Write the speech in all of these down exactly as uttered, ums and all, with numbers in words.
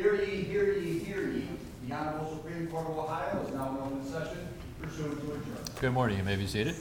Hear ye, hear ye, hear ye. The Honorable Supreme Court of Ohio is now in open session pursuant to adjournment. Good morning. You may be seated.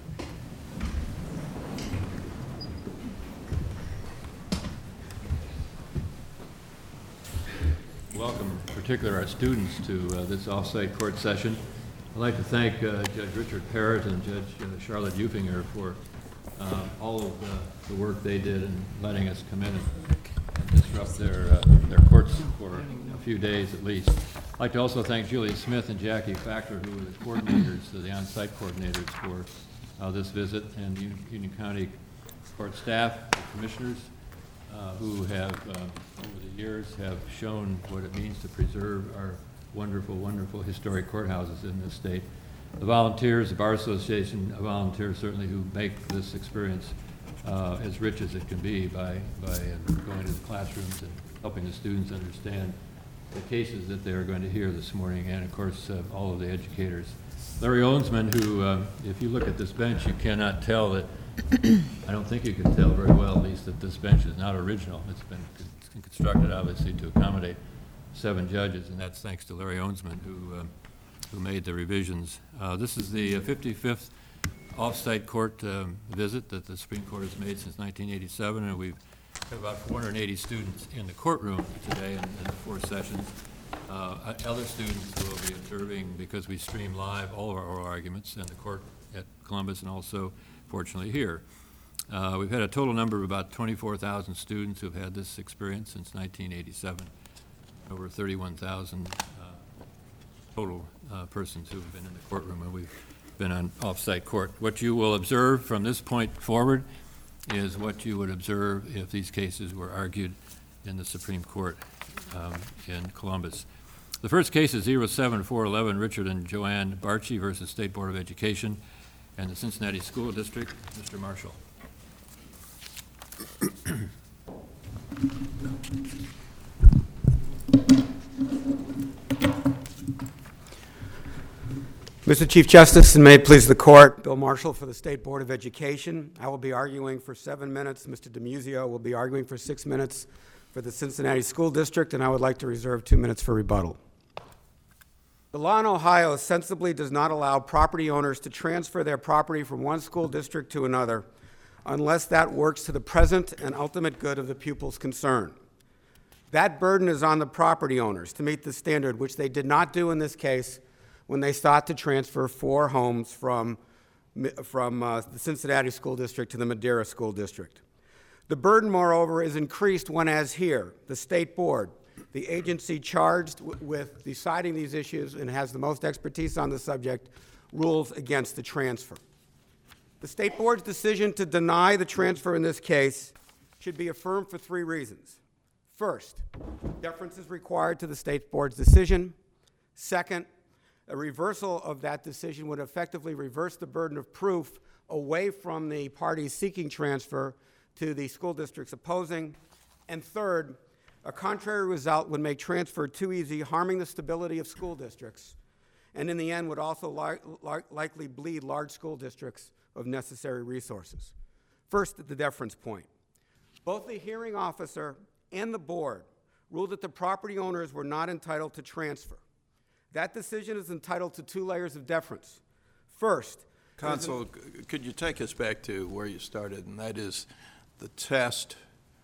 Welcome, in particular, our students to uh, this off-site court session. I'd like to thank uh, Judge Richard Parrott and Judge uh, Charlotte Ufinger for uh, all of the, the work they did in letting us come in and, and disrupt their, uh, their courts for a few days at least. I'd like to also thank Julia Smith and Jackie Fackler, who were the coordinators, the on-site coordinators for uh, this visit, and Union, Union County Court staff, the commissioners, uh, who have, uh, over the years, have shown what it means to preserve our wonderful, wonderful historic courthouses in this state. The volunteers, the Bar Association volunteers certainly who make this experience uh, as rich as it can be by, by uh, going to the classrooms and helping the students understand the cases that they are going to hear this morning, and of course uh, all of the educators. Larry Owensman, who, uh, if you look at this bench, you cannot tell that, I don't think you can tell very well at least that this bench is not original. It's been it's been constructed obviously to accommodate seven judges, and that's thanks to Larry Owensman, who, um, who made the revisions. Uh, this is the fifty-fifth off-site court um, visit that the Supreme Court has made since nineteen eighty-seven, and we've got about four hundred eighty students in the courtroom today in, in the four sessions. Uh, other students who will be observing, because we stream live all of our oral arguments in the court at Columbus and also, fortunately, here. Uh, we've had a total number of about twenty-four thousand students who've had this experience since nineteen eighty-seven. Over thirty-one thousand uh, total uh, persons who have been in the courtroom, and we've been on off-site court. What you will observe from this point forward is what you would observe if these cases were argued in the Supreme Court um, in Columbus. The first case is zero seven four one one, Richard and Joanne Barchi versus State Board of Education and the Cincinnati School District. Mister Marshall. Mister Chief Justice, and may it please the Court, Bill Marshall for the State Board of Education. I will be arguing for seven minutes. Mister DiMuzio will be arguing for six minutes for the Cincinnati School District, and I would like to reserve two minutes for rebuttal. The law in Ohio sensibly does not allow property owners to transfer their property from one school district to another unless that works to the present and ultimate good of the pupils concerned. That burden is on the property owners to meet the standard, which they did not do in this case when they sought to transfer four homes from, from uh, the Cincinnati School District to the Madera School District. The burden, moreover, is increased when, as here, the State Board, the agency charged w- with deciding these issues and has the most expertise on the subject, rules against the transfer. The State Board's decision to deny the transfer in this case should be affirmed for three reasons. First, deference is required to the State Board's decision. Second, a reversal of that decision would effectively reverse the burden of proof away from the parties seeking transfer to the school districts opposing. And third, a contrary result would make transfer too easy, harming the stability of school districts, and in the end would also li- li- likely bleed large school districts of necessary resources. First, at the deference point. Both the hearing officer and the board ruled that the property owners were not entitled to transfer. That decision is entitled to two layers of deference. First, Counsel, could you take us back to where you started, and that is the test?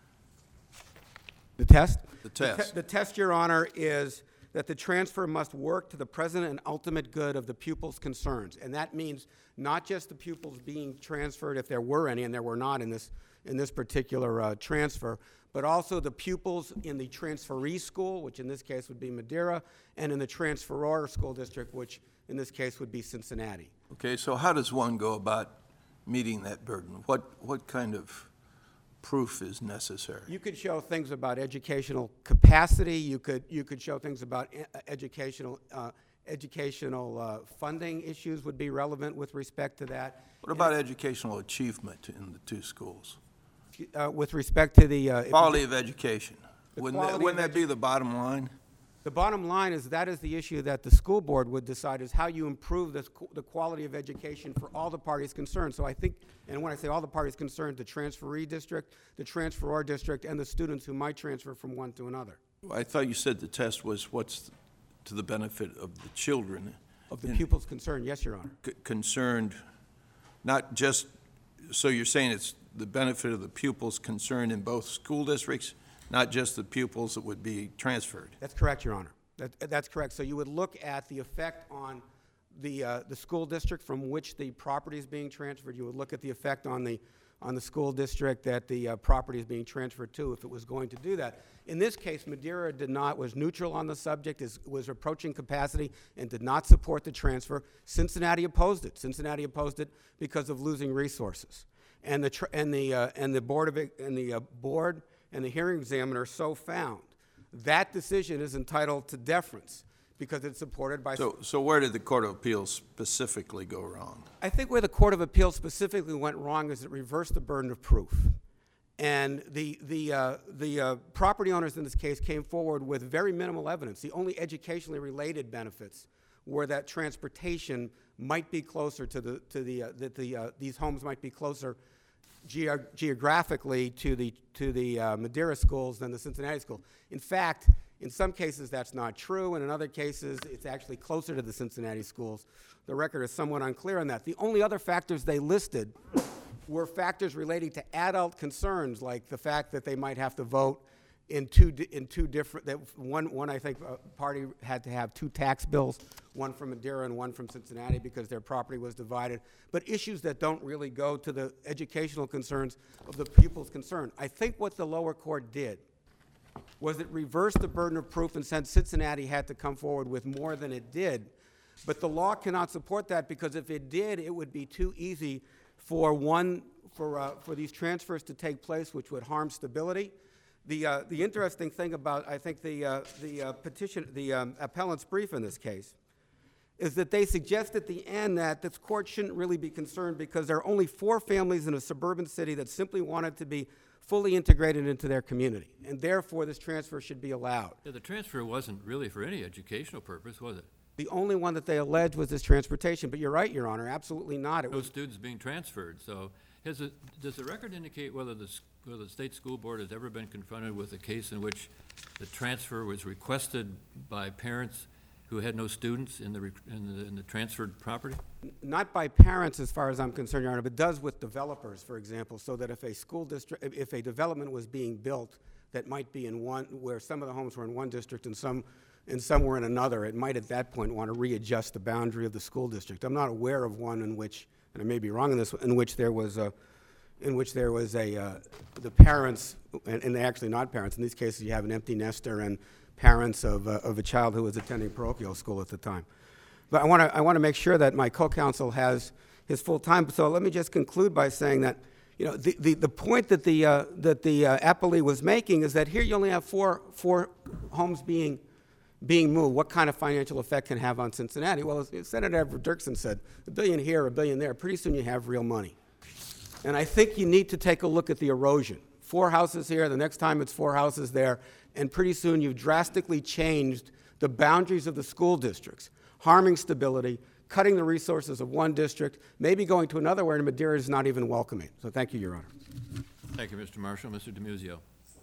The test? The test. The, te- the test, Your Honor, is that the transfer must work to the present and ultimate good of the pupils' concerns. And that means not just the pupils being transferred, if there were any, and there were not in this, in this particular uh, transfer, but also the pupils in the transferee school, which in this case would be Madera, and in the transferor school district, which in this case would be Cincinnati. Okay, so how does one go about meeting that burden? What, what kind of proof is necessary? You could show things about educational capacity. You could, you could show things about e- educational, uh, educational uh, funding issues would be relevant with respect to that. What about educational achievement in the two schools? Uh, with respect to the uh, Quality of education. The Wouldn't quality that, wouldn't of that be the bottom line? The bottom line is that is the issue that the school board would decide, is how you improve this, the quality of education for all the parties concerned. So I think, and when I say all the parties concerned, the transferee district, the transferor district, and the students who might transfer from one to another. I thought you said the test was what's to the benefit of the children. Of the And pupils concerned, yes, Your Honor. c- Concerned, not just, so you're saying it's the benefit of the pupils concerned in both school districts, not just the pupils that would be transferred? That's correct, Your Honor. That, that's correct. So you would look at the effect on the, uh, the school district from which the property is being transferred. You would look at the effect on the, on the school district that the uh, property is being transferred to if it was going to do that. In this case, Madeira did not, was neutral on the subject, is, was approaching capacity and did not support the transfer. Cincinnati opposed it. Cincinnati opposed it because of losing resources. And the, tr and the, uh, and the board of, and the uh, board and the hearing examiner so found. That decision is entitled to deference because it's supported by... So, so where did the Court of Appeals specifically go wrong? I think where the Court of Appeals specifically went wrong is it reversed the burden of proof. And the, the, uh, the uh, property owners in this case came forward with very minimal evidence. The only educationally related benefits were that transportation might be closer to the, to the, uh, that the, uh, these homes might be closer ge geographically to the, to the uh, Madeira schools than the Cincinnati school. In fact, in some cases that's not true, and in other cases it's actually closer to the Cincinnati schools. The record is somewhat unclear on that. The only other factors they listed were factors relating to adult concerns, like the fact that they might have to vote in two, di in two different, that one, one I think uh, party had to have two tax bills, one from Madeira and one from Cincinnati because their property was divided, but issues that don't really go to the educational concerns of the pupils concerned. I think what the lower court did was it reversed the burden of proof and said Cincinnati had to come forward with more than it did, but the law cannot support that because if it did, it would be too easy for one, for, uh, for these transfers to take place, which would harm stability. The, uh, the interesting thing about, I think, the, uh, the uh, petition, the um, appellant's brief in this case, is that they suggest at the end that this court shouldn't really be concerned because there are only four families in a suburban city that simply wanted to be fully integrated into their community, and therefore this transfer should be allowed. Yeah, the transfer wasn't really for any educational purpose, was it? The only one that they alleged was this transportation, but you're right, Your Honor, absolutely not. It No was students being transferred, so has it, does the record indicate whether the, s- whether the state school board has ever been confronted with a case in which the transfer was requested by parents who had no students in the, re- in the, in the transferred property? not by parents as far as I'm concerned, Your Honor, but does with developers, for example, so that if a school district, if- if a development was being built that might be in one, where some of the homes were in one district and some, and some were in another, it might at that point want to readjust the boundary of the school district. I'm not aware of one in which, and I may be wrong in this, in which there was a, in which there was a, uh, the parents, and, and they're actually not parents, in these cases you have an empty nester and parents of, uh, of a child who was attending parochial school at the time. But I want to I want to make sure that my co-counsel has his full time. So let me just conclude by saying that, you know, the, the, the point that the uh, that the uh, appellee was making is that here you only have four four homes being being moved. What kind of financial effect can it have on Cincinnati? Well, as Senator Everett Dirksen said, a billion here, a billion there. Pretty soon you have real money. And I think you need to take a look at the erosion. Four houses here, the next time it's four houses there, and pretty soon you've drastically changed the boundaries of the school districts, harming stability, cutting the resources of one district, maybe going to another where Madeira is not even welcoming. So thank you, Your Honor. Thank you, Mister Marshall. Mister DiMuzio.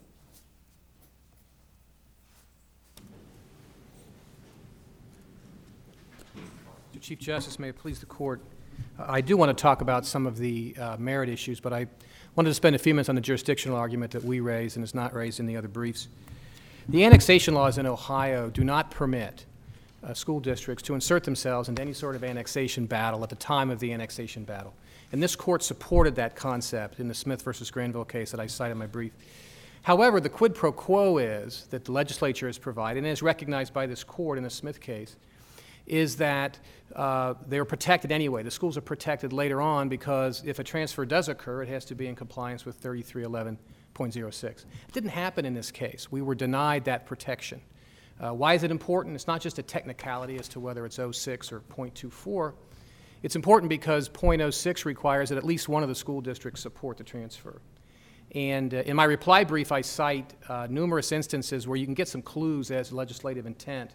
Chief Justice, may it please the Court, uh, I do want to talk about some of the uh, merit issues, but I wanted to spend a few minutes on the jurisdictional argument that we raised and is not raised in the other briefs. The annexation laws in Ohio do not permit uh, school districts to insert themselves into any sort of annexation battle at the time of the annexation battle. And this Court supported that concept in the Smith versus Granville case that I cite in my brief. However, the quid pro quo is that the legislature has provided, and is recognized by this Court in the Smith case, is that uh, they're protected anyway. The schools are protected later on because if a transfer does occur, it has to be in compliance with thirty-three eleven point oh six. It didn't happen in this case. We were denied that protection. Uh, why is it important? It's not just a technicality as to whether it's oh six or point two four. It's important because point oh six requires that at least one of the school districts support the transfer. And uh, in my reply brief, I cite uh, numerous instances where you can get some clues as to legislative intent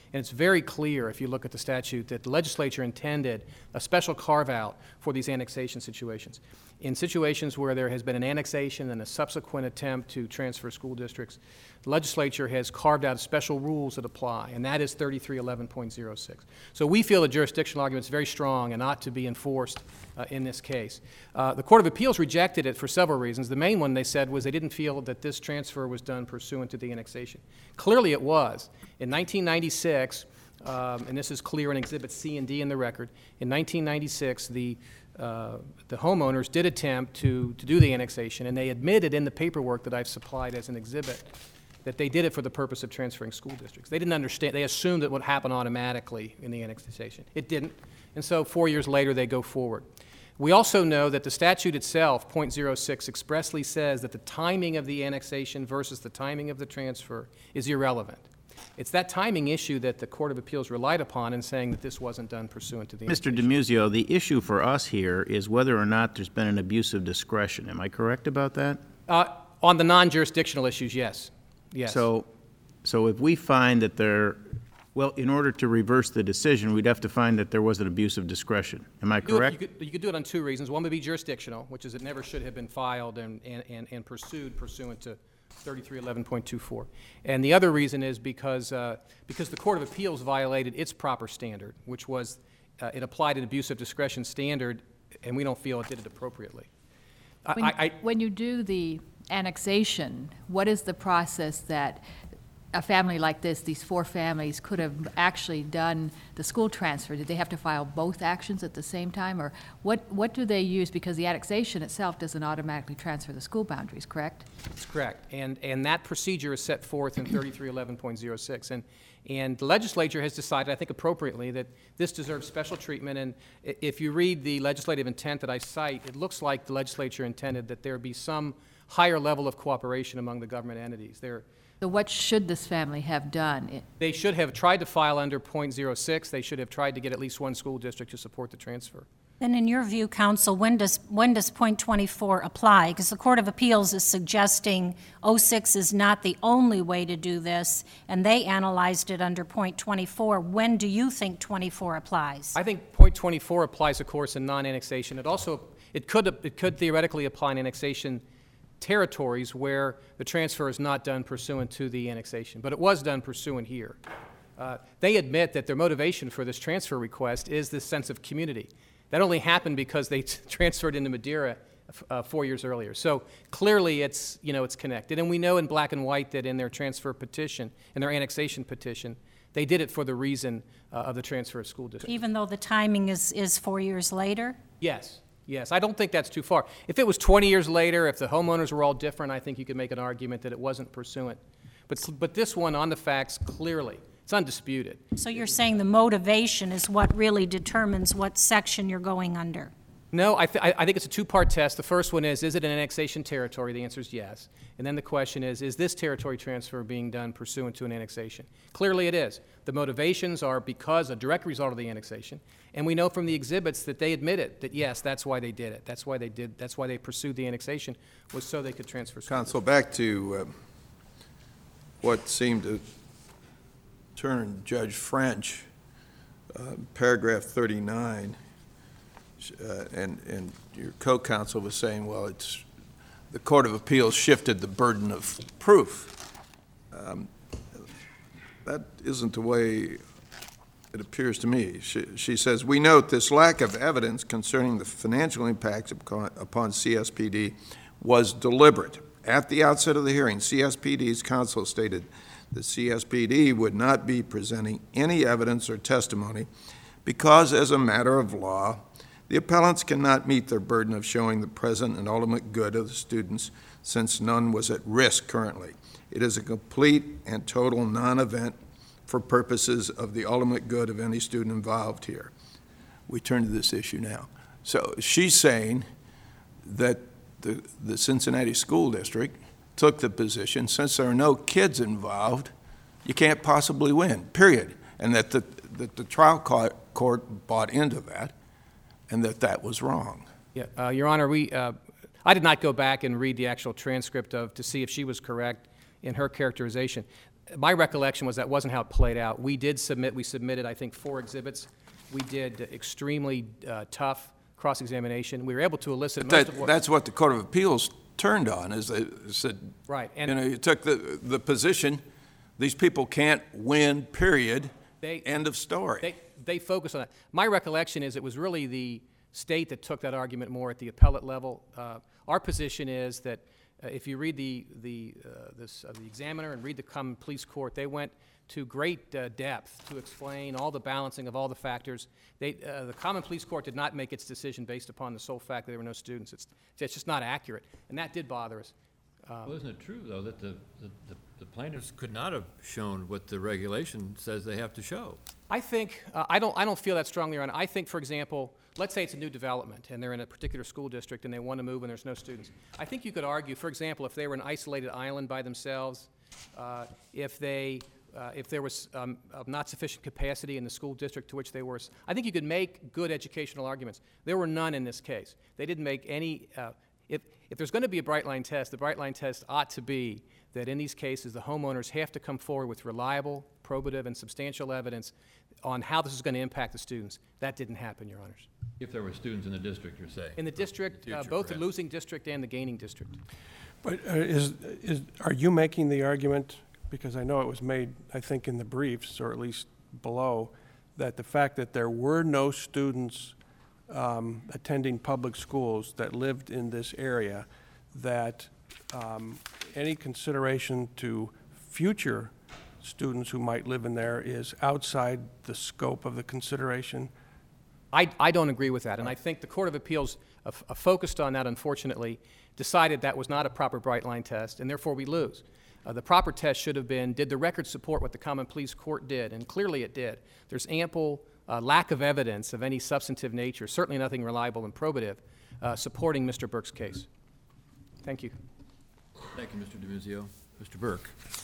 And it's very clear, if you look at the statute, that the legislature intended a special carve-out for these annexation situations. In situations where there has been an annexation and a subsequent attempt to transfer school districts, the legislature has carved out special rules that apply, and that is thirty-three eleven point oh six. So we feel the jurisdictional argument is very strong and ought to be enforced uh, in this case. Uh, the Court of Appeals rejected it for several reasons. The main one, they said, was they didn't feel that this transfer was done pursuant to the annexation. Clearly it was. In nineteen ninety-six, um, and this is clear in Exhibit C and D in the record, in nineteen ninety-six, the Uh, the homeowners did attempt to, to do the annexation, and they admitted in the paperwork that I've supplied as an exhibit that they did it for the purpose of transferring school districts. They didn't understand. They assumed it would happen automatically in the annexation. It didn't, and so four years later they go forward. We also know that the statute itself, point oh six, expressly says that the timing of the annexation versus the timing of the transfer is irrelevant. It's that timing issue that the Court of Appeals relied upon in saying that this wasn't done pursuant to the Mister DiMuzio, the issue for us here is whether or not there's been an abuse of discretion. Am I correct about that? Uh, on the non-jurisdictional issues, yes. Yes. So, so if we find that there, well, in order to reverse the decision, we'd have to find that there was an abuse of discretion. Am I Do it- correct? You could, you could do it on two reasons. One would be jurisdictional, which is it never should have been filed and, and, and and pursued pursuant to thirty-three eleven point two four. And the other reason is because, uh, because the Court of Appeals violated its proper standard, which was uh, it applied an abuse of discretion standard, and we don't feel it did it appropriately. I- When, I, I, when you do the annexation, what is the process that a family like this, these four families, could have actually done the school transfer? Did they have to file both actions at the same time? Or what, what do they use? Because the annexation itself doesn't automatically transfer the school boundaries, correct? That's correct. And, and that procedure is set forth in thirty-three eleven point oh six. And, and the legislature has decided, I think appropriately, that this deserves special treatment. And i- if you read the legislative intent that I cite, it looks like the legislature intended that there be some higher level of cooperation among the government entities. There, So what should this family have done? It- They should have tried to file under point oh six. They should have tried to get at least one school district to support the transfer. Then in your view, counsel, when does, when does point twenty-four apply? Because the Court of Appeals is suggesting oh six is not the only way to do this, and they analyzed it under point twenty-four. When do you think twenty-four applies? I think point twenty-four applies, of course, in non-annexation. It also, it could, it could theoretically apply in annexation territories where the transfer is not done pursuant to the annexation, but it was done pursuant here. Uh, they admit that their motivation for this transfer request is this sense of community. That only happened because they t- transferred into Madeira uh, four years earlier. So clearly it's, you know, it's connected. And we know in black and white that in their transfer petition, in their annexation petition, they did it for the reason uh, of the transfer of school districts. Even though the timing is, is four years later? Yes, yes. I don't think that's too far. If it was twenty years later, if the homeowners were all different, I think you could make an argument that it wasn't pursuant. But, but this one, on the facts, clearly, it's undisputed. So you're saying the motivation is what really determines what section you're going under? No, I, th- I think it's a two-part test. The first one is, is it an annexation territory? The answer is yes. And then the question is, is this territory transfer being done pursuant to an annexation? Clearly it is. The motivations are because a direct result of the annexation. And we know from the exhibits that they admitted that, yes, that's why they did it. That's why they did, that's why they pursued the annexation, was so they could transfer school Counsel, back to uh, what seemed to turn Judge French, uh, paragraph thirty-nine, uh, and, and your co-counsel was saying, well, it's, the Court of Appeals shifted the burden of proof. Um, That isn't the way it appears to me. She, she says, we note this lack of evidence concerning the financial impacts upon, upon C S P D was deliberate. At the outset of the hearing, C S P D's counsel stated that C S P D would not be presenting any evidence or testimony because, as a matter of law, the appellants cannot meet their burden of showing the present and ultimate good of the students since none was at risk currently. It is a complete and total non-event for purposes of the ultimate good of any student involved here. We turn to this issue now. So she's saying that the, the Cincinnati School District took the position, since there are no kids involved, you can't possibly win, period. And that the, that the trial court, court bought into that, and that that was wrong. Yeah, uh, Your Honor, we, uh, I did not go back and read the actual transcript of, to see if she was correct in her characterization. my recollection was that wasn't how it played out. We did submit, we submitted, I think, four exhibits. We did extremely uh, tough cross-examination. We were able to elicit most That, of what... that's what the Court of Appeals turned on, is they said, Right. you And know, you took the, the position, these people can't win, period, They- end of story. They, they focused on that. My recollection is it was really the state that took that argument more at the appellate level. Uh, our position is that uh, if you read the, the, uh, this, uh, the examiner and read the common police court, they went to great uh, depth to explain all the balancing of all the factors. They, uh, the common police court did not make its decision based upon the sole fact that there were no students. It's, it's just not accurate, and that did bother us. Well, isn't it true, though, that the, the- the the plaintiffs could not have shown what the regulation says they have to show? I think, uh, I don't, I don't feel that strongly on it. I think, for example, let's say it's a new development and they're in a particular school district and they want to move and there's no students. I think you could argue, for example, if they were an isolated island by themselves, uh, if they, uh, if there was um, of not sufficient capacity in the school district to which they were, I think you could make good educational arguments. There were none in this case. They didn't make any, uh, if, if there's going to be a bright line test, the bright line test ought to be that in these cases, the homeowners have to come forward with reliable, probative, and substantial evidence on how this is going to impact the students. That didn't happen, Your Honors. If there were students in the district, you're saying? In the district, uh, future, both the perhaps. losing district and the gaining district. But uh, is, is, are you making the argument, because I know it was made, I think, in the briefs, or at least below, that the fact that there were no students um, attending public schools that lived in this area, that um, any consideration to future students who might live in there is outside the scope of the consideration? I, I don't agree with that, and I think the Court of Appeals uh, f- uh, focused on that, unfortunately, decided that was not a proper bright line test, and therefore we lose. Uh, the proper test should have been, did the record support what the Common Pleas Court did? And clearly it did. There's ample uh, lack of evidence of any substantive nature, certainly nothing reliable and probative, uh, supporting Mister Burke's case. Thank you. Thank you, Mister DiMuzio. Mister Burke.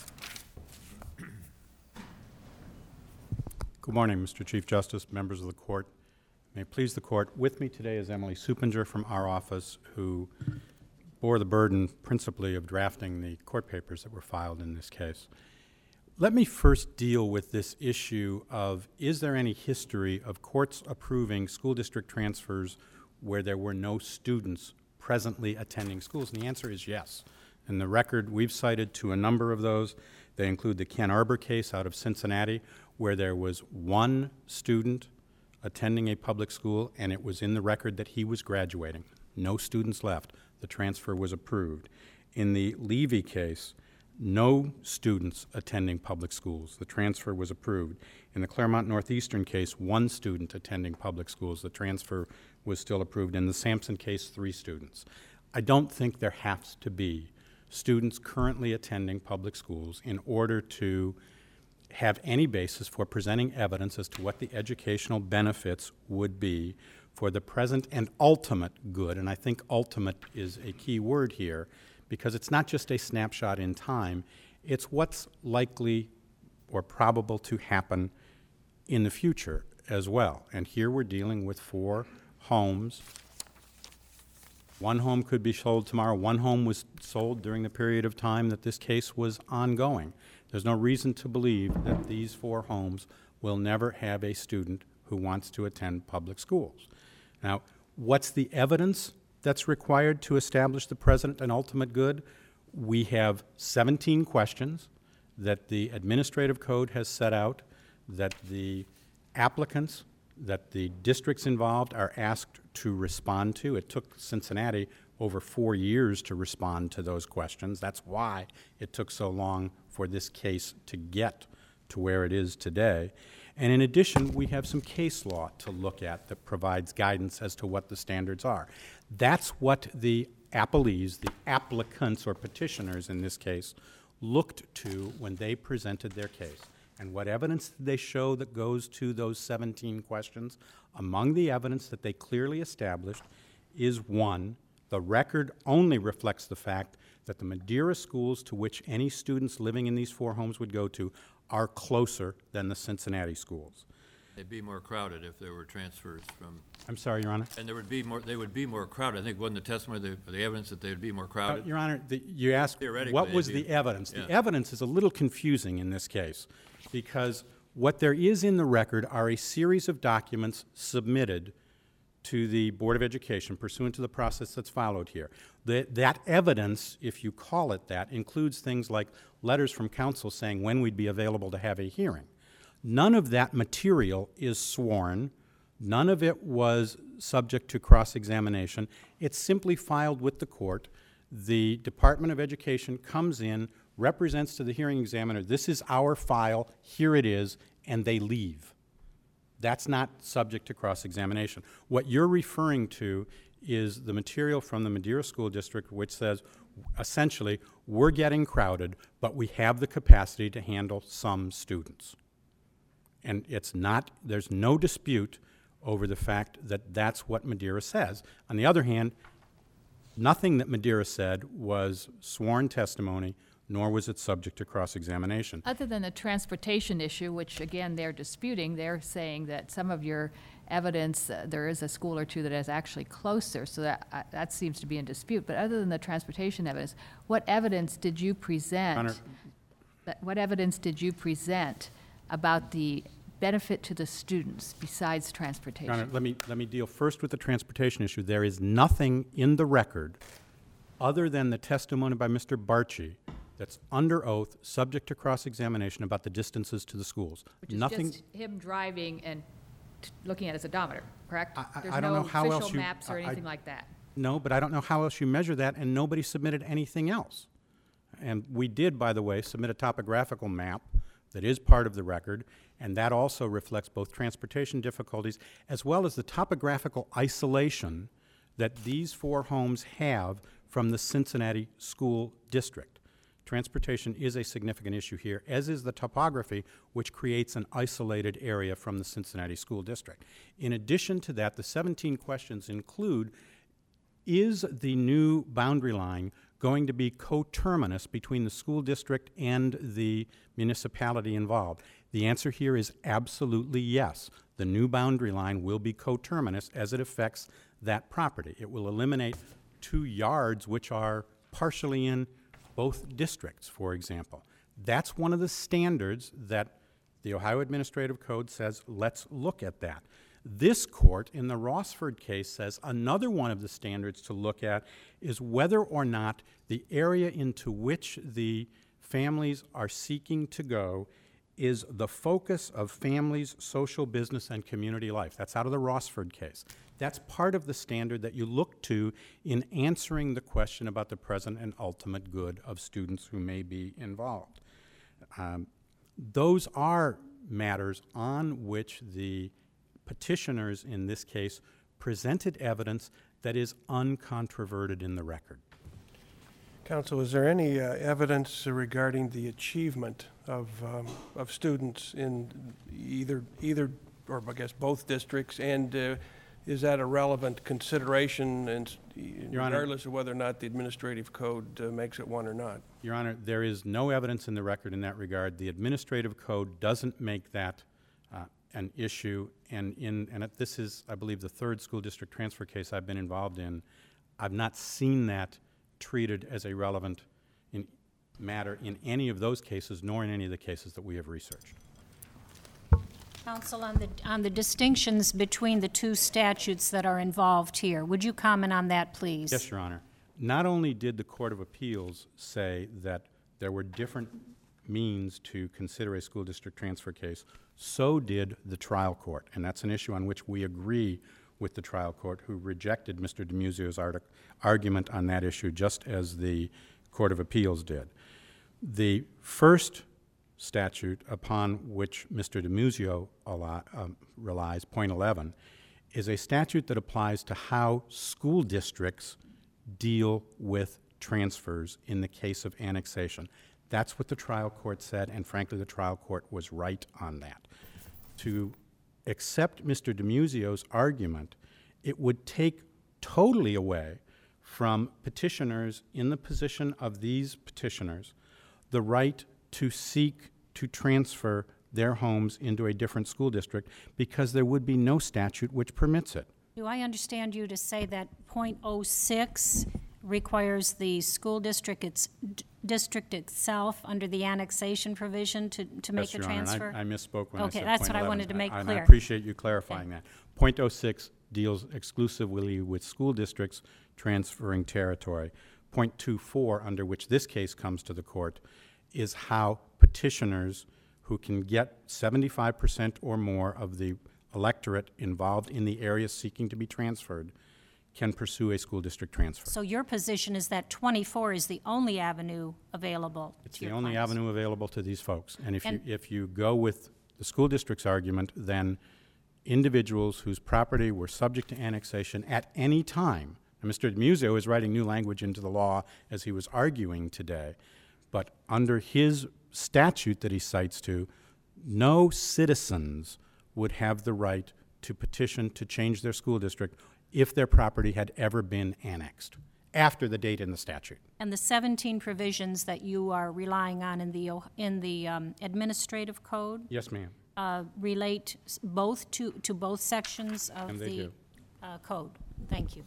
Good morning, Mister Chief Justice, members of the court. May it please the court, with me today is Emily Supinger from our office, who bore the burden principally of drafting the court papers that were filed in this case. Let me first deal with this issue of, is there any history of courts approving school district transfers where there were no students presently attending schools? And the answer is yes. In the record, we've cited to a number of those. They include the Ken Arbor case out of Cincinnati, where there was one student attending a public school, and it was in the record that he was graduating. No students left. The transfer was approved. In the Levy case, no students attending public schools. The transfer was approved. In the Claremont Northeastern case, one student attending public schools. The transfer was still approved. In the Sampson case, three students. I don't think there has to be students currently attending public schools in order to have any basis for presenting evidence as to what the educational benefits would be for the present and ultimate good. And I think ultimate is a key word here, because it's not just a snapshot in time, it's what's likely or probable to happen in the future as well. And here we're dealing with four homes. One home could be sold tomorrow. One home was sold during the period of time that this case was ongoing. There's no reason to believe that these four homes will never have a student who wants to attend public schools. Now, what's the evidence that's required to establish the present and ultimate good? We have seventeen questions that the administrative code has set out, that the applicants, that the districts involved are asked to respond to. It took Cincinnati over four years to respond to those questions. That's why it took so long for this case to get to where it is today. And in addition, we have some case law to look at that provides guidance as to what the standards are. That's what the appellees, the applicants or petitioners in this case, looked to when they presented their case. And what evidence did they show that goes to those seventeen questions? Among the evidence that they clearly established is, one, the record only reflects the fact that the Madeira schools to which any students living in these four homes would go to are closer than the Cincinnati schools. They'd be more crowded if there were transfers from, I'm sorry, Your Honor. and there would be more, they would be more crowded. I think wasn't the testimony, the, the evidence that they would be more Uh, crowded? Your Honor, the- you asked, Theoretically, what was it'd the be- evidence? The yeah. evidence is a little confusing in this case, because what there is in the record are a series of documents submitted to the Board of Education pursuant to the process that's followed here. The- That evidence, if you call it that, includes things like letters from counsel saying when we'd be available to have a hearing. None of that material is sworn. None of it was subject to cross-examination. It's simply filed with the court. The Department of Education comes in, represents to the hearing examiner, this is our file, here it is, and they leave. That's not subject to cross-examination. What you're referring to is the material from the Madeira School District, which says, essentially, we're getting crowded, but we have the capacity to handle some students. And it's not, there's no dispute over the fact that that's what Madeira says. On the other hand, nothing that Madeira said was sworn testimony, nor was it subject to cross-examination. Other than the transportation issue, which again they're disputing, they're saying that some of your evidence, uh, there is a school or two that is actually closer, so that, uh, that seems to be in dispute. But other than the transportation evidence, what evidence did you present? Honor- that- What evidence did you present about the benefit to the students besides transportation? Your Honor, let me, let me deal first with the transportation issue. There is nothing in the record other than the testimony by Mister Barchi that's under oath, subject to cross-examination about the distances to the schools. Which is Nothing. just him driving and t- looking at his odometer, correct? I- I- I don't know how There's else no you- official maps or I- I- anything like that. No, but I don't know how else you measure that, and nobody submitted anything else. And we did, by the way, submit a topographical map that is part of the record, and that also reflects both transportation difficulties as well as the topographical isolation that these four homes have from the Cincinnati School District. Transportation is a significant issue here, as is the topography, which creates an isolated area from the Cincinnati School District. In addition to that, the seventeen questions include, is the new boundary line going to be coterminous between the school district and the municipality involved? The answer here is absolutely yes. The new boundary line will be coterminous as it affects that property. It will eliminate two yards which are partially in both districts, for example. That's one of the standards that the Ohio Administrative Code says, let's look at that. This court, in the Rossford case, says another one of the standards to look at is whether or not the area into which the families are seeking to go is the focus of families' social, business, and community life. That's out of the Rossford case. That's part of the standard that you look to in answering the question about the present and ultimate good of students who may be involved. Um, those are matters on which the petitioners in this case presented evidence that is uncontroverted in the record. Counsel, is there any uh, evidence regarding the achievement of, um, of students in either, either, or I guess both districts, and uh, is that a relevant consideration, and Your Honor, regardless of whether or not the administrative code uh, makes it one or not? Your Honor, there is no evidence in the record in that regard. The administrative code doesn't make that uh, an issue, and in and it, this is, I believe, the third school district transfer case I've been involved in. I've not seen that treated as a relevant in matter in any of those cases, nor in any of the cases that we have researched. Counsel, on the, on the distinctions between the two statutes that are involved here, would you comment on that, please? Yes, Your Honor. Not only did the Court of Appeals say that there were different means to consider a school district transfer case, so did the trial court, and that's an issue on which we agree with the trial court, who rejected Mister DiMuzio's artic- argument on that issue, just as the Court of Appeals did. The first statute upon which Mister DiMuzio ali- um, relies, point eleven, is a statute that applies to how school districts deal with transfers in the case of annexation. That's what the trial court said, and frankly, the trial court was right on that. To accept Mister DiMuzio's argument, it would take totally away from petitioners in the position of these petitioners the right to seek to transfer their homes into a different school district because there would be no statute which permits it. Do I understand you to say that point oh six requires the school district, its d- district itself, under the annexation provision to, to make Yes, a Your Honor, and transfer? I I misspoke when I Okay, said that's point what I eleven. wanted to make And I clear. appreciate you clarifying that. Point oh six deals exclusively with school districts transferring territory. Point two four, under which this case comes to the court, is how petitioners who can get seventy-five percent or more of the electorate involved in the area seeking to be transferred can pursue a school district transfer. So your position is that twenty-four is the only avenue available It's to the your only clients? avenue available to these folks. And if you, And- if you go with the school district's argument, then individuals whose property were subject to annexation at any time, and Mister DiMuzio is writing new language into the law as he was arguing today, but under his statute that he cites to, no citizens would have the right to petition to change their school district if their property had ever been annexed after the date in the statute. And the seventeen provisions that you are relying on in the, O- in the um, administrative code Yes, ma'am. uh, relate s- both to, to both sections of And they the do. uh, code? Thank you.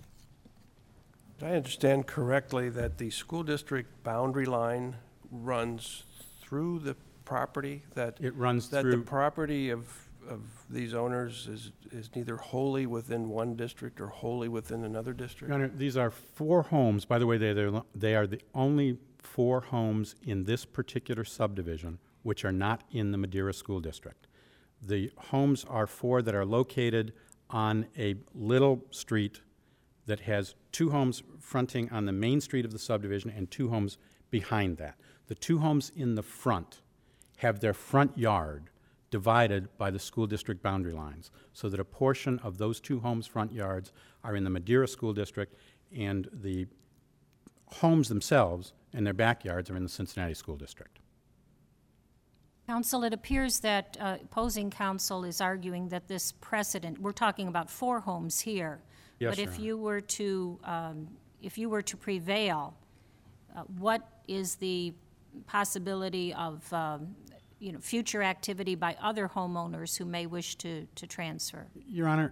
Did I understand correctly that the school district boundary line runs through the property? That It runs that the through, property of, of these owners is, is neither wholly within one district or wholly within another district? Your Honor, these are four homes. By the way, they, they're, they are the only four homes in this particular subdivision which are not in the Madeira School District. The homes are four that are located on a little street that has two homes fronting on the main street of the subdivision and two homes behind that. The two homes in the front have their front yard divided by the school district boundary lines, so that a portion of those two homes' front yards are in the Madeira School District, and the homes themselves and their backyards are in the Cincinnati School District. Counsel, it appears that uh, opposing counsel is arguing that this precedent, we're talking about four homes here. Yes, But Your if Honor. you were to, um, if you were to prevail, uh, what is the possibility of, um, you know, future activity by other homeowners who may wish to, to transfer? Your Honor,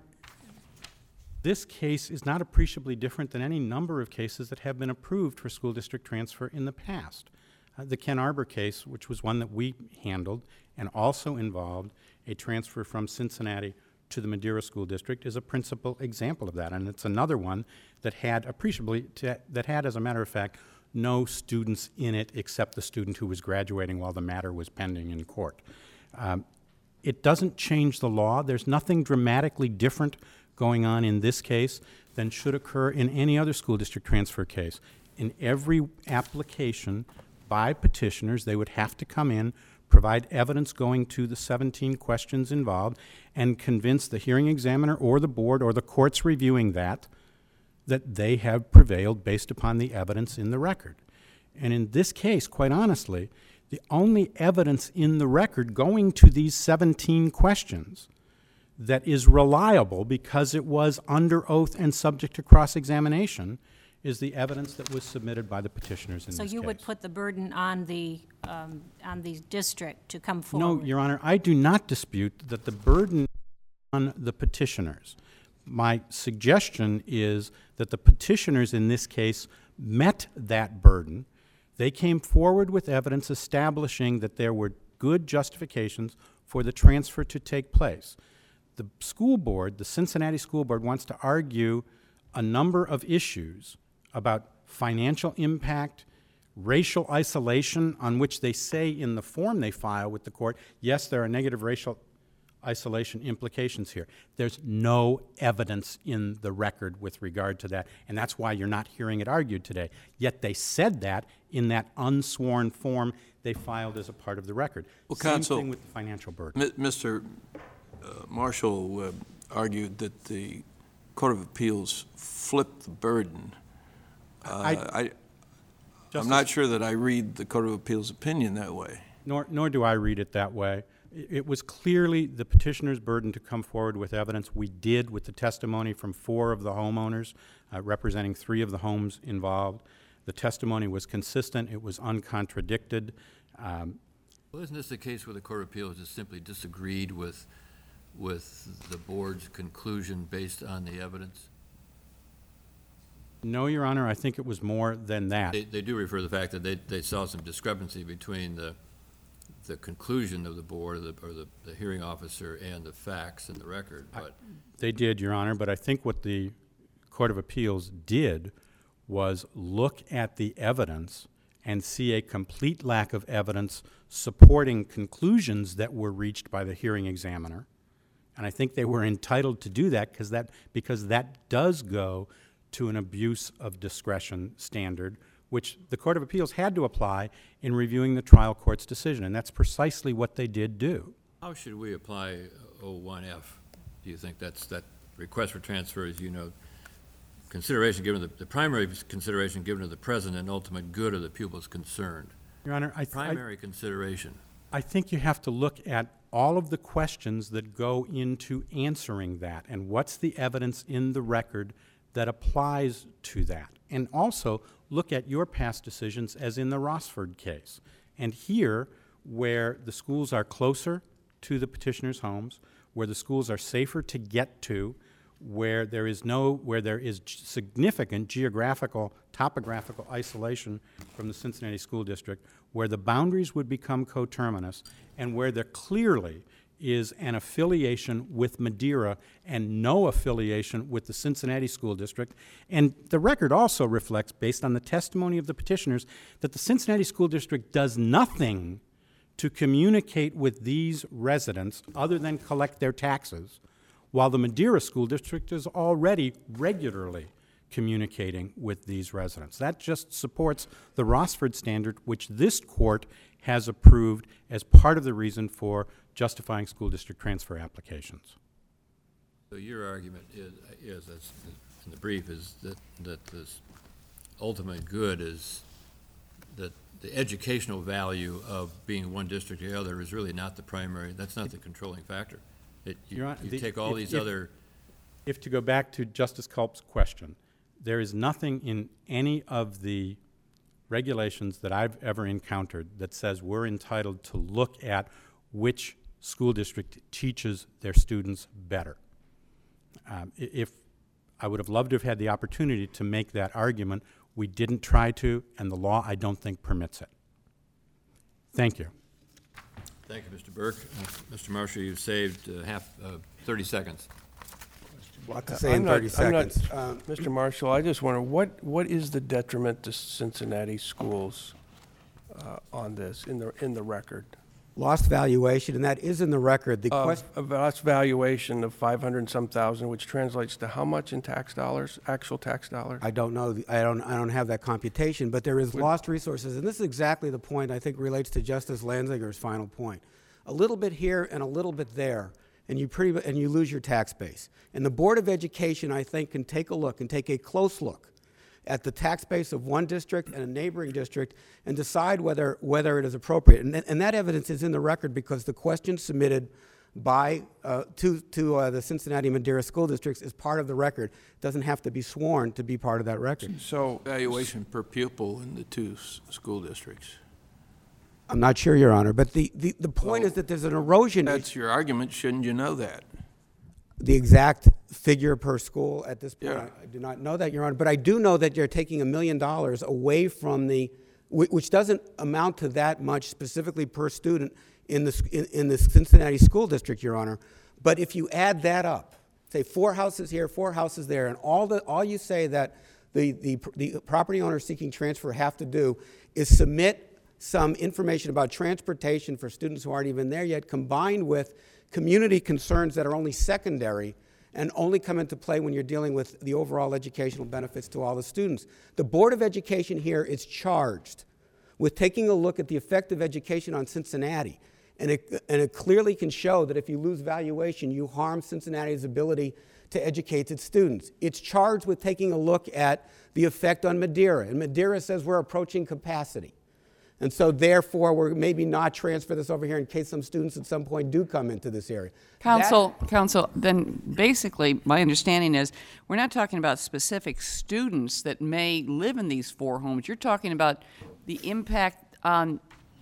this case is not appreciably different than any number of cases that have been approved for school district transfer in the past. Uh, the Ken Arbor case, which was one that we handled and also involved a transfer from Cincinnati to the Madeira School District, is a principal example of that. And it's another one that had appreciably, to, that had, as a matter of fact, no students in it except the student who was graduating while the matter was pending in court. Um, it doesn't change the law. There's nothing dramatically different going on in this case than should occur in any other school district transfer case. In every application by petitioners, they would have to come in, provide evidence going to the seventeen questions involved, and convince the hearing examiner or the board or the courts reviewing that that they have prevailed based upon the evidence in the record. And in this case, quite honestly, the only evidence in the record going to these seventeen questions that is reliable because it was under oath and subject to cross-examination is the evidence that was submitted by the petitioners in So this you case. would put the burden on the, um, on the district to come No, forward? Your Honor, I do not dispute that the burden is on the petitioners. My suggestion is that the petitioners in this case met that burden. They came forward with evidence establishing that there were good justifications for the transfer to take place. The school board, the Cincinnati School Board, wants to argue a number of issues about financial impact, racial isolation, on which they say in the form they file with the court, yes, there are negative racial isolation implications here. There's no evidence in the record with regard to that, and that's why you're not hearing it argued today. Yet they said that in that unsworn form they filed as a part of the record. Well, Same counsel, thing with the financial burden. Mi- Mister uh, Marshall uh, argued that the Court of Appeals flipped the burden. Uh, I- I, I'm Justice- not sure that I read the Court of Appeals opinion that way. Nor, nor do I read it that way. It, it was clearly the petitioner's burden to come forward with evidence. We did with the testimony from four of the homeowners, uh, representing three of the homes involved. The testimony was consistent. It was uncontradicted. Um, Well, isn't this the case where the Court of Appeals just simply disagreed with, with the board's conclusion based on the evidence? No, Your Honor, I think it was more than that. They, they do refer to the fact that they, they saw some discrepancy between the, the conclusion of the board or the, or the, the hearing officer and the facts in the record, but. They did, Your Honor, but I think what the Court of Appeals did was look at the evidence and see a complete lack of evidence supporting conclusions that were reached by the hearing examiner. And I think they were entitled to do that because that, because that does go to an abuse of discretion standard, which the Court of Appeals had to apply in reviewing the trial court's decision, and that's precisely what they did do. How should we apply oh one F? Do you think that's, that request for transfer, as you know, consideration given to the, the primary consideration given to the present and ultimate good of the pupils concerned? Your Honor, I, th Primary consideration. I think you have to look at all of the questions that go into answering that, and what's the evidence in the record that applies to that. And also look at your past decisions as in the Rossford case. And here, where the schools are closer to the petitioner's homes, where the schools are safer to get to, where there is no, where there is significant geographical, topographical isolation from the Cincinnati School District, where the boundaries would become coterminous, and where there clearly is an affiliation with Madeira and no affiliation with the Cincinnati School District. And the record also reflects, based on the testimony of the petitioners, that the Cincinnati School District does nothing to communicate with these residents other than collect their taxes, while the Madeira School District is already regularly communicating with these residents. That just supports the Rossford standard, which this court has approved as part of the reason for justifying school district transfer applications. So your argument is, is as in the brief, is that, that this ultimate good is that the educational value of being one district or the other is really not the primary, that's not the controlling factor. It, you, Your Honor, you the- take all if- these if- other, If to go back to Justice Culp's question, there is nothing in any of the regulations that I've ever encountered that says we're entitled to look at which school district teaches their students better. Um, i- if I would have loved to have had the opportunity to make that argument, we didn't try to, and the law, I don't think, permits it. Thank you. thank you, Mister Burke. Uh, Mister Marshall, you've saved uh, half, uh, thirty seconds. A lot to say in I'm not- thirty I'm not- seconds. Um, Mister Marshall, I just wonder, what, what is the detriment to Cincinnati schools uh, on this, in the, in the record? Lost valuation, and that is in the record. The Of question, of lost valuation of five hundred and some thousand, which translates to how much in tax dollars, actual tax dollars? I don't know, the- I don't, I don't have that computation, but there is lost resources, and this is exactly the point I think relates to Justice Lanzinger's final point. A little bit here and a little bit there, and you pretty, and you lose your tax base. And the Board of Education, I think, can take a look, and take a close look at the tax base of one district and a neighboring district and decide whether, whether it is appropriate. And, th and that evidence is in the record because the question submitted by, uh, to, to uh, the Cincinnati Madeira School Districts is part of the record. It doesn't have to be sworn to be part of that record. So, Valuation per pupil in the two s- school districts. I'm not sure, Your Honor, but the, the, the point Well, is that there's an erosion. That's your argument, shouldn't you know that? The exact figure per school at this point, Yeah. I I do not know that, Your Honor, but I do know that you're taking a million dollars away from the, whi- which doesn't amount to that much specifically per student in the, s- in, in the Cincinnati School District, Your Honor. But if you add that up, say four houses here, four houses there, and all the, all you say that the, the, pr- the property owners seeking transfer have to do is submit some information about transportation for students who aren't even there yet, combined with community concerns that are only secondary and only come into play when you're dealing with the overall educational benefits to all the students. The Board of Education here is charged with taking a look at the effect of education on Cincinnati, and it, and it clearly can show that if you lose valuation, you harm Cincinnati's ability to educate its students. It's charged with taking a look at the effect on Madeira, and Madeira says we're approaching capacity. And so therefore, we're maybe not transfer this over here in case some students at some point do come into this area. Counsel, counsel, then basically my understanding is we're not talking about specific students that may live in these four homes. You're talking about the impact on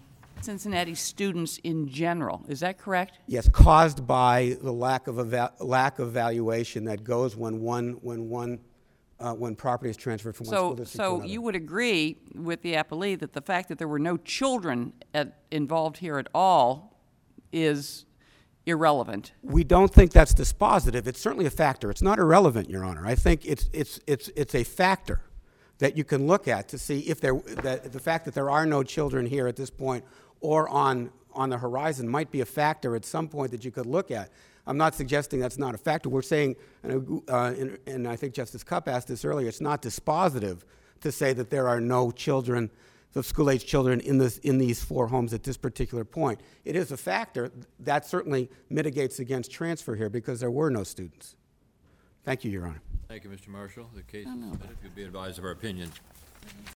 Cincinnati students in general. Is that correct? Yes, caused by the lack of eva- lack of valuation that goes when one when one uh, when property is transferred from one school So, district to so another. you would agree with the appellee that the fact that there were no children at, involved here at all is irrelevant? We don't think that's dispositive. It's certainly a factor. It's not irrelevant, Your Honor. I think it's it's it's it's a factor that you can look at to see if there that the fact that there are no children here at this point or on on the horizon might be a factor at some point that you could look at. I'm not suggesting that's not a factor. We're saying, and, uh, and, and I think Justice Cupp asked this earlier, it's not dispositive to say that there are no children, the school-age children in this in these four homes at this particular point. It is a factor. That certainly mitigates against transfer here because there were no students. Thank you, Your Honor. Thank you, Mister Marshall. The case is submitted. You'll be advised of our opinion.